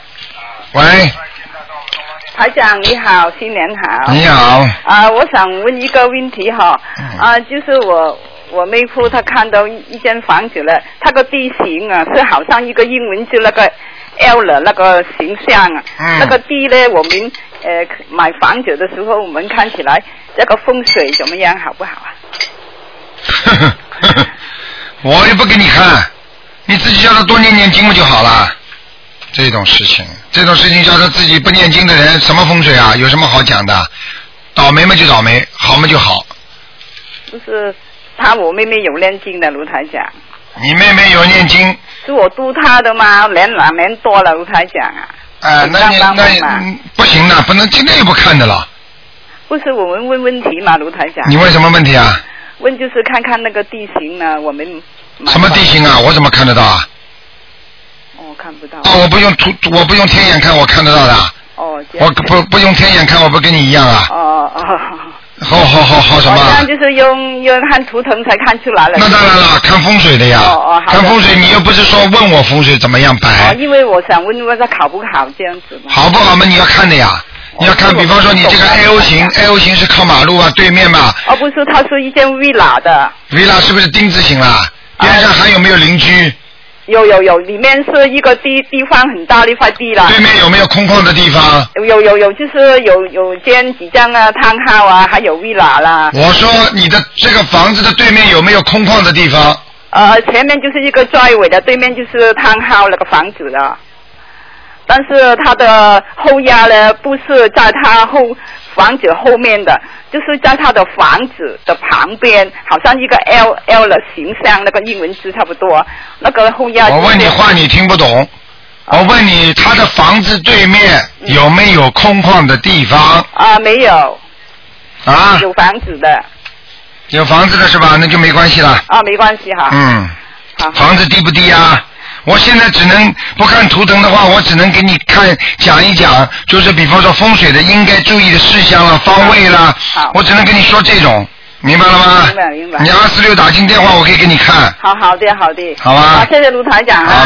喂。 台长你好，新年好。 你好。 我想问一个问题哈，就是我妹夫他看到一间房子了，它个地形啊是好像一个英文字那个 L 的那个形象啊，那个地呢我们买房子的时候我们看起来这个风水怎么样，好不好啊？ 我也不给你看，你自己叫他多念念经不就好了？这种事情叫他自己不念经的人，什么风水啊？有什么好讲的？倒霉嘛就倒霉，好嘛就好。 就是我妹妹有念经的，卢台长。 你妹妹有念经？ 是我督她的嘛，2年多了，卢台长啊。 那不行的，不能今天也不看的了。 不是我们问问题嘛，卢台长。 你问什么问题啊？ 问就是看看那个地形呢，我们什么地形啊？我怎么看得到啊？ 看不到。 我不用天眼看，我看得到的。我不用天眼看，我不跟你一样啊。好什么？ 这样就是用看图腾才看出来了。 那当然了，看风水的呀。看风水，你又不是说问我风水怎么样摆。 因为我想问他考不好这样子。 好不好嘛？你要看的呀。你要看，比方说你这个 L 型是靠马路啊，对面嘛。 不是，它是一间 villa 的。 villa 是不是丁字形啦？边上还有没有邻居？ 有，里面是一个地方很大的一块地啦。 对面有没有空旷的地方？ 有，就是有几间啊摊号啊，还有 villa 啦。我说你的这个房子的对面有没有空旷的地方？ 前面就是一个driveway的，对面就是摊号那个房子了。但是它的后压呢，不是在它房子后面的，就是在它的房子的旁边，好像一个 L 的形象，那个英文字差不多。那个后压。 我问你话你听不懂，我问你，他的房子对面有没有空旷的地方？ 没有。有房子的。 有房子的是吧？那就没关系了。 没关系哈。好。 房子低不低啊？我现在只能不看图腾的话，我只能给你讲一讲，就是比方说风水的应该注意的事项了、方位啦，我只能跟你说这种，明白了吗？ 明白。 你246打进电话，我可以给你看。 好的。 好吧。 谢谢卢台长啊。